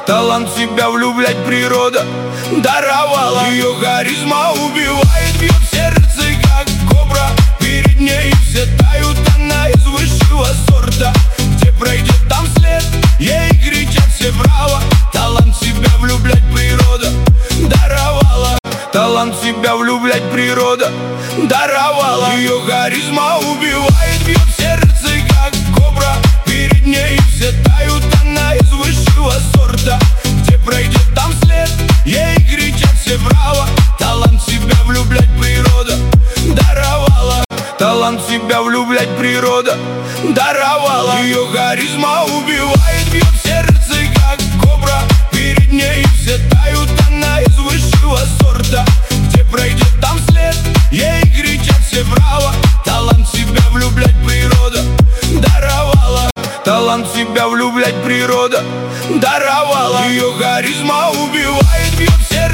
талант в себя влюблять природа даровала. Ее харизма убивает, бьет сердце, как кобра. Перед ней все тают, она из высшего сорта. Где пройдет, там след, ей кричат все браво. Талант в себя влюблять природа даровала. Талант в себя влюблять природа даровала. Ее харизма убивает, бьет сердце, как кобра. Перед ней все тают, она из высшего сорта. Где пройдет, там след, ей кричат все браво. Талант в себя влюблять природа даровала. Талант в себя влюблять природа даровала. Ее харизма убивает, бьет сердце, как кобра. Перед ней все тают, она из высшего сорта. Где пройдет, там след, ей кричат все браво. Талант в себя влюблять природа даровала. Талант в себя влюблять природа даровала. Ее харизма убивает, бьет сердце.